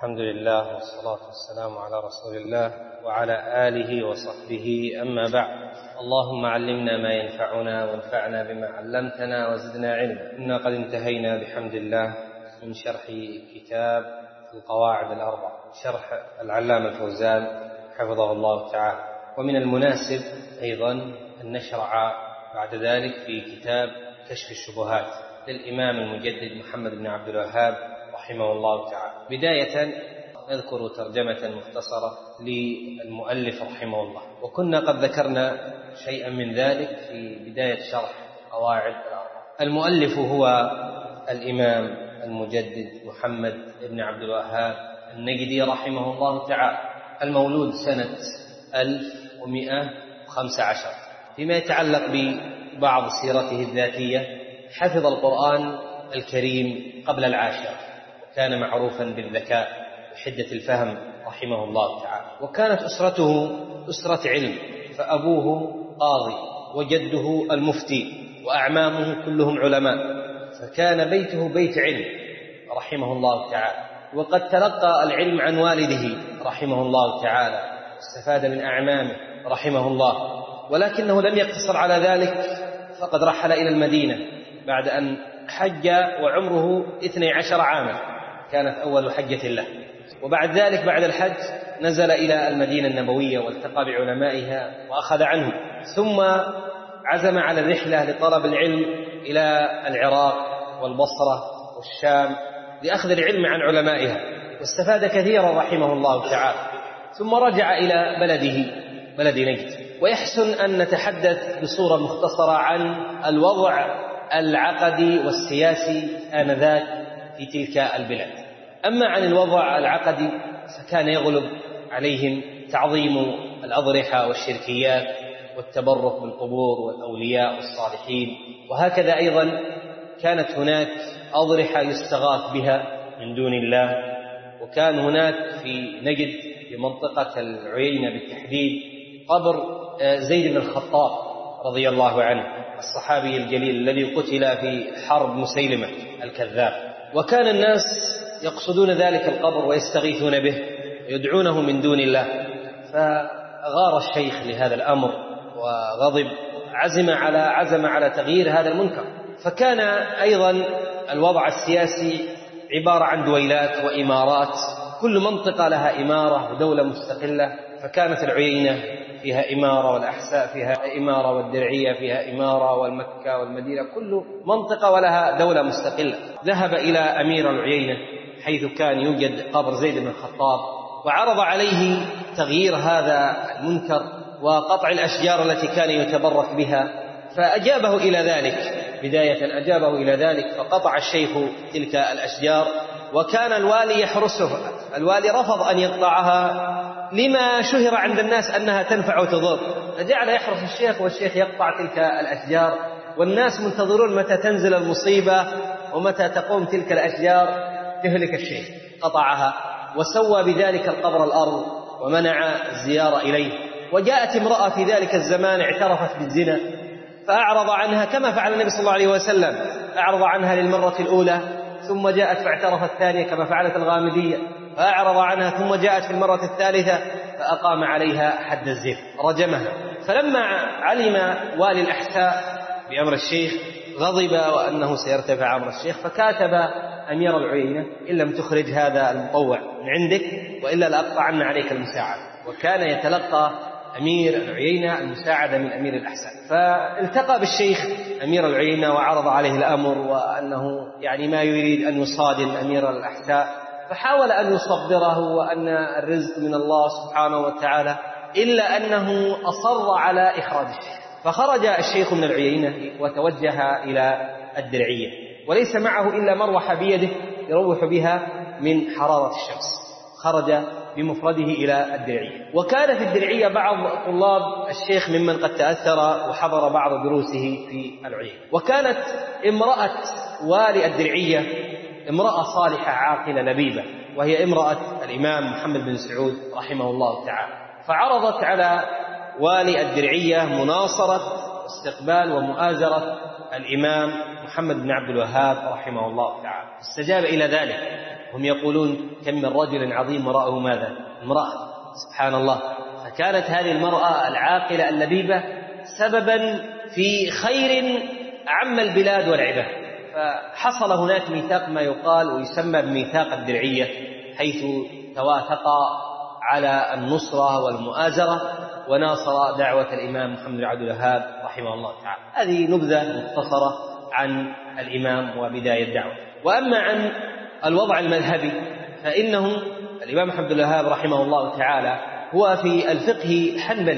الحمد لله والصلاة والسلام على رسول الله وعلى آله وصحبه، أما بعد. اللهم علمنا ما ينفعنا وانفعنا بما علمتنا وزدنا علما. إنا قد انتهينا بحمد الله من شرح كتاب القواعد الأربع، شرح العلامة الفوزان حفظه الله تعالى. ومن المناسب أيضا أن نشرع بعد ذلك في كتاب كشف الشبهات للإمام المجدد محمد بن عبد الوهاب رحمه الله تعالى. بداية نذكر ترجمة مختصرة للمؤلف رحمه الله، وكنا قد ذكرنا شيئا من ذلك في بداية شرح قواعد الأربع. المؤلف هو الإمام المجدد محمد بن عبد الوهاب النجدي رحمه الله تعالى، المولود سنة 1115. فيما يتعلق ببعض سيرته الذاتية، حفظ القرآن الكريم قبل العاشرة، وكان معروفا بالذكاء وحدة الفهم رحمه الله تعالى. وكانت أسرته أسرة علم، فأبوه قاضي وجده المفتي وأعمامه كلهم علماء، فكان بيته بيت علم رحمه الله تعالى. وقد تلقى العلم عن والده رحمه الله تعالى، استفاد من أعمامه رحمه الله، ولكنه لم يقتصر على ذلك، فقد رحل إلى المدينة بعد أن حج وعمره 12 عاما، كانت أول حجة له. وبعد ذلك بعد الحج نزل إلى المدينة النبوية والتقى بعلمائها وأخذ عنهم، ثم عزم على الرحلة لطلب العلم إلى العراق والبصرة والشام لأخذ العلم عن علمائها، واستفاد كثيرا رحمه الله تعالى. ثم رجع إلى بلد نجد. ويحسن أن نتحدث بصورة مختصرة عن الوضع العقدي والسياسي آنذاك في تلك البلاد. أما عن الوضع العقدي فكان يغلب عليهم تعظيم الأضرحة والشركيات والتبرك بالقبور والأولياء والصالحين، وهكذا أيضا كانت هناك أضرحة يستغاث بها من دون الله. وكان هناك في نجد في منطقة العيينة بالتحديد قبر زيد بن الخطاب رضي الله عنه، الصحابي الجليل الذي قتل في حرب مسيلمة الكذاب. وكان الناس يقصدون ذلك القبر ويستغيثون به ويدعونه من دون الله، فغار الشيخ لهذا الأمر وغضب، عزم على تغيير هذا المنكر. فكان أيضا الوضع السياسي عبارة عن دويلات وإمارات، كل منطقة لها إمارة ودولة مستقلة. فكانت العيينة فيها إمارة، والأحساء فيها إمارة، والدرعية فيها إمارة، والمكة والمدينة كل منطقة ولها دولة مستقلة. ذهب إلى أمير العيينة حيث كان يوجد قبر زيد بن الخطاب، وعرض عليه تغيير هذا المنكر وقطع الأشجار التي كان يتبرك بها، فأجابه إلى ذلك. بداية أجابه إلى ذلك، فقطع الشيخ تلك الأشجار، وكان الوالي يحرسه. الوالي رفض أن يقطعها لما شهر عند الناس أنها تنفع وتضر، فجعل يحرس الشيخ، والشيخ يقطع تلك الأشجار، والناس منتظرون متى تنزل المصيبة ومتى تقوم تلك الأشجار تهلك الشيخ. قطعها وسوى بذلك القبر الأرض ومنع الزيارة إليه. وجاءت امرأة في ذلك الزمان اعترفت بالزنا فأعرض عنها، كما فعل النبي صلى الله عليه وسلم، أعرض عنها للمرة الأولى، ثم جاءت فاعترفت الثانية كما فعلت الغامدية، فأعرض عنها، ثم جاءت في المرة الثالثة فأقام عليها حد الزنا، رجمها. فلما علم والي الأحساء بأمر الشيخ غضب وأنه سيرتفع أمر الشيخ، فكاتب أمير العيينة: إن لم تخرج هذا المطوع من عندك وإلا لأقطعن عليك المساعدة. وكان يتلقى أمير العيينة المساعدة من أمير الأحساء. فالتقى بالشيخ أمير العيينة وعرض عليه الأمر، وأنه ما يريد أن يصادم أمير الأحساء، فحاول أن يصبره وأن الرزق من الله سبحانه وتعالى، إلا أنه أصر على إخراج الشيخ. فخرج الشيخ من العيينة وتوجه إلى الدرعية، وليس معه إلا مروحة بيده يروح بها من حرارة الشمس. خرج بمفرده إلى الدرعية. وكان في الدرعية بعض طلاب الشيخ ممن قد تأثر وحضر بعض دروسه في العيينة. وكانت امرأة والي الدرعية امرأة صالحة عاقلة لبيبة، وهي امرأة الإمام محمد بن سعود رحمه الله تعالى. فعرضت على والي الدرعية مناصرة واستقبال ومؤازرة الإمام محمد بن عبد الوهاب رحمه الله تعالى، استجاب إلى ذلك هم يقولون كم من رجل عظيم وراءه ماذا؟ امرأة. سبحان الله. فكانت هذه المرأة العاقلة اللبيبة سببا في خير عم البلاد والعباد. فحصل هناك ميثاق ما يقال ويسمى بميثاق الدرعية، حيث توافقا على النصرة والمؤازرة وناصر دعوة الإمام محمد بن عبد الوهاب رحمه الله تعالى. هذه نبذة مختصرة عن الإمام وبداية الدعوة. وأما عن الوضع المذهبي فإنه الإمام محمد بن الوهاب رحمه الله تعالى هو في الفقه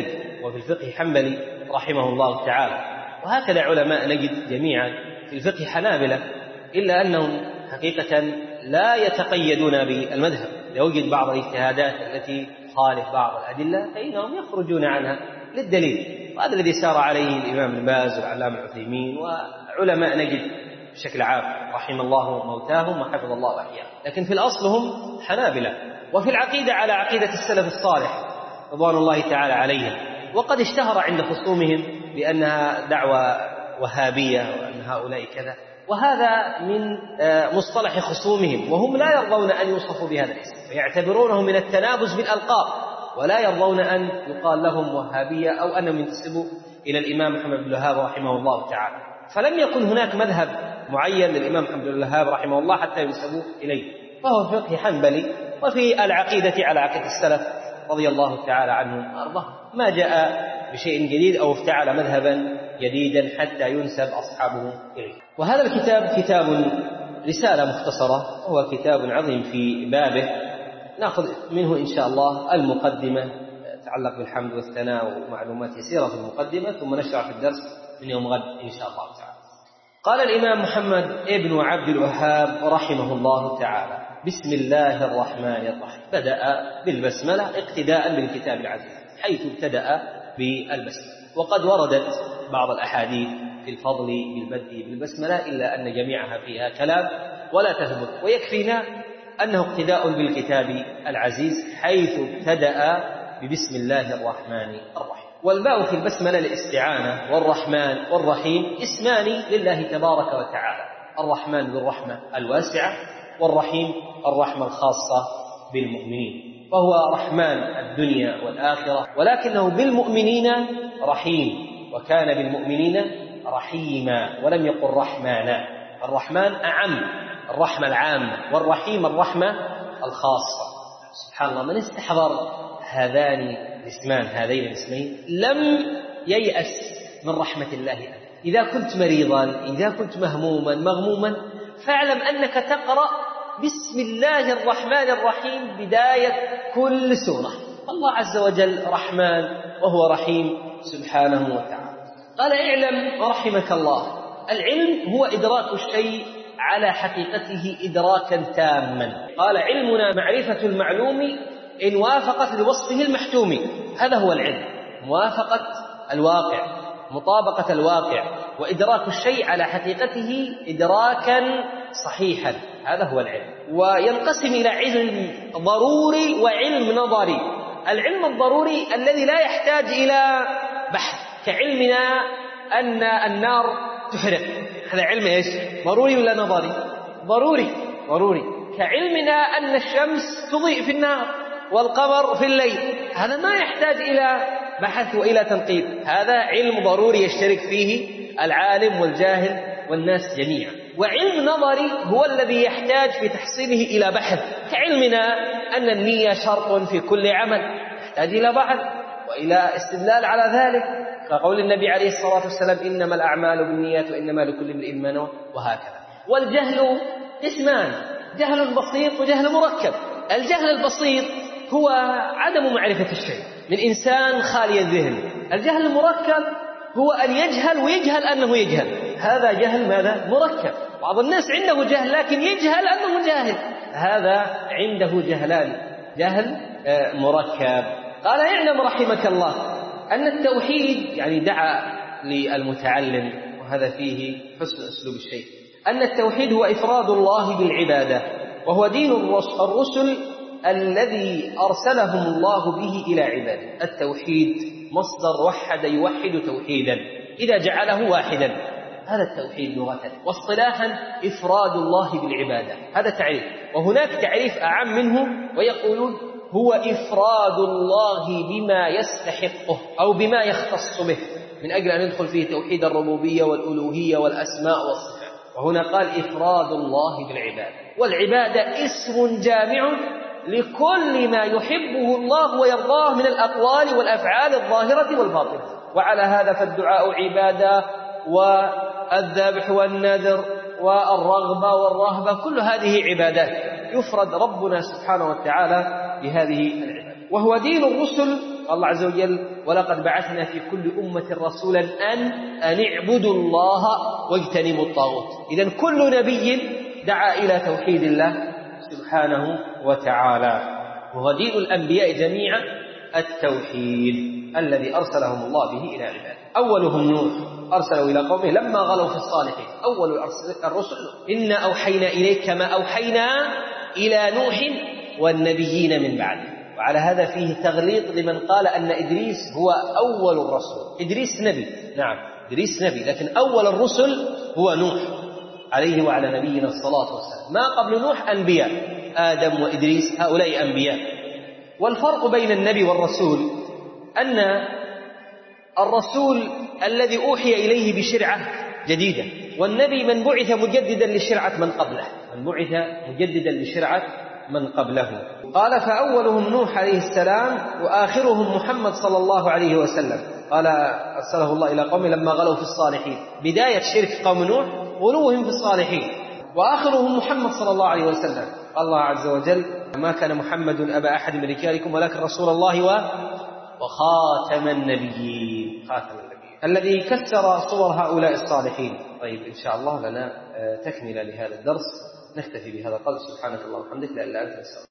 حنبلي رحمه الله تعالى. وهكذا علماء نجد جميعا في الفقه حنابلة، إلا أنهم حقيقة لا يتقيدون بالمذهب. يوجد بعض الاجتهادات التي تخالف بعض الأدلة فإنهم يخرجون عنها للدليل، وهذا الذي سار عليه الإمام ابن باز والعلامة العثيمين وعلماء نجد بشكل عام رحم الله موتاهم وحفظ الله أحياءهم. لكن في الأصل هم حنابلة، وفي العقيدة على عقيدة السلف الصالح رضوان الله تعالى عليهم. وقد اشتهر عند خصومهم بأنها دعوة وهابية وأن هؤلاء كذا، وهذا من مصطلح خصومهم، وهم لا يرضون أن يوصفوا بهذا الاسم، ويعتبرونه من التنابز بالألقاب، ولا يرضون أن يقال لهم وهابية أو أنهم ينتسبوا إلى الإمام محمد بن الوهاب رحمه الله تعالى. فلم يكن هناك مذهب معين للإمام محمد بن الوهاب رحمه الله حتى ينسبوا إليه، فهو في فقه حنبلي، وفي العقيدة على عقيدة السلف رضي الله تعالى عنهم وأرضاهم، ما جاء بشيء جديد أو افتعل مذهبا جديدا حتى ينسب أصحابه إليه. وهذا الكتاب كتاب رسالة مختصرة، وهو كتاب عظيم في بابه. نأخذ منه إن شاء الله المقدمة تتعلق بالحمد والثناء ومعلومات يسيرة في المقدمة، ثم نشرع في الدرس من يوم غد إن شاء الله تعالى. قال الإمام محمد ابن عبد الوهاب رحمه الله تعالى: بسم الله الرحمن الرحيم. بدأ بالبسملة اقتداء بالكتاب العزيز، حيث ابتدأ بالبسملة. وقد وردت بعض الأحاديث في الفضل بالبدء بالبسملة، إلا أن جميعها فيها كلام ولا تثبت، ويكفينا أنه اقتداء بالكتاب العزيز حيث ابتدأ ببسم الله الرحمن الرحيم. والباء في البسملة للاستعانة، والرحمن والرحيم اسمان لله تبارك وتعالى: الرحمن بالرحمة الواسعة، والرحيم الرحمة الخاصة بالمؤمنين، فهو رحمن الدنيا والآخرة، ولكنه بالمؤمنين رحيم، وكان بالمؤمنين رحيما، ولم يقل رحمانا. الرحمن أعم، الرحمة العامة، والرحيم الرحمة الخاصة. سبحان الله، من استحضر هذين الاسمين لم ييأس من رحمة الله أبدا. إذا كنت مريضا، إذا كنت مهموما مغموما، فاعلم أنك تقرأ بسم الله الرحمن الرحيم بداية كل سورة. الله عز وجل رحمن وهو رحيم سبحانه وتعالى. قال: اعلم رحمك الله، العلم هو إدراك الشيء على حقيقته إدراكا تاما. قال: علمنا معرفة المعلوم إن وافقت لوصفه المحتوم. هذا هو العلم، موافقة الواقع، مطابقة الواقع، وإدراك الشيء على حقيقته إدراكا صحيحا. هذا هو العلم. وينقسم إلى علم ضروري وعلم نظري. العلم الضروري الذي لا يحتاج إلى بحث، كعلمنا أن النار تحرق، هذا علم إيش؟ ضروري ولا نظري؟ ضروري. كعلمنا أن الشمس تضيء في النهار والقمر في الليل، هذا ما يحتاج إلى بحث وإلى تنقيب، هذا علم ضروري يشترك فيه العالم والجاهل والناس جميعا. وعلم نظري هو الذي يحتاج في تحصيله إلى بحث، كعلمنا أن النية شرط في كل عمل، يحتاج إلى بحث وإلى استدلال على ذلك، كقول النبي عليه الصلاة والسلام: إنما الأعمال بالنيات وإنما لكل امرئ ما نوى، وهكذا. والجهل قسمان: جهل بسيط وجهل مركب. الجهل البسيط هو عدم معرفة الشيء من إنسان خالي الذهن. الجهل المركب هو أن يجهل ويجهل أنه يجهل، هذا جهل ماذا؟ مركب. بعض الناس عنده جهل لكن يجهل أنه جاهل، هذا عنده جهلان، جهل مركب. قال: اعلم رحمك الله أن التوحيد، يعني دعا للمتعلم، وهذا فيه حسن أسلوب الشيء، أن التوحيد هو إفراد الله بالعبادة، وهو دين الرسل الذي أرسلهم الله به إلى عباده. التوحيد مصدر وحد يوحد توحيدا، إذا جعله واحدا هذا التوحيد لغة. واصطلاحا إفراد الله بالعبادة، هذا تعريف. وهناك تعريف أعم منه ويقولون هو إفراد الله بما يستحقه أو بما يختص به، من أجل أن يدخل فيه توحيد الربوبية والألوهية والأسماء والصفات. وهنا قال إفراد الله بالعبادة، والعبادة اسم جامع لكل ما يحبه الله ويرضاه من الأقوال والأفعال الظاهرة والباطنة. وعلى هذا فالدعاء عبادة، والذبح والنذر والرغبة والرهبة كل هذه عبادات يفرد ربنا سبحانه وتعالى بهذه العبادة. وهو دين الرسل. الله عز وجل ولقد بعثنا في كل أمة رسولا أن اعبدوا الله واجتنبوا الطاغوت. إذن كل نبي دعا إلى توحيد الله سبحانه وتعالى. وهو دين الأنبياء جميعا التوحيد الذي أرسلهم الله به إلى عباده. أولهم نوح أرسلوا إلى قومه لما غلوا في الصالحين. أول الرسل إنا أوحينا إليك كما أوحينا إلى نوح والنبيين من بعده. وعلى هذا فيه تغليط لمن قال أن إدريس هو أول الرسل. إدريس نبي، نعم إدريس نبي، لكن أول الرسل هو نوح عليه وعلى نبينا الصلاة والسلام. ما قبل نوح أنبياء، آدم وإدريس هؤلاء أنبياء. والفرق بين النبي والرسول أن الرسول الذي أوحي إليه بشرعة جديدة، والنبي من بعث مجددا لشرعة من قبله، من بعث مجددا لشرعة من قبله. قال فأولهم نوح عليه السلام وآخرهم محمد صلى الله عليه وسلم. قال أرسله الله إلى قوم لما غلوا في الصالحين، بداية شرك قوم نوح غلوهم في الصالحين. وآخرهم محمد صلى الله عليه وسلم. الله عز وجل ما كان محمد أبا أحد من رجالكم ولكن رسول الله وخاتم النبيين، خاتم النبيين الذي كسر صور هؤلاء الصالحين. طيب إن شاء الله لنا تكملة لهذا الدرس، نكتفي بهذا القدر. سبحانك اللهم وبحمدك لا إله إلا أنت نستغفرك.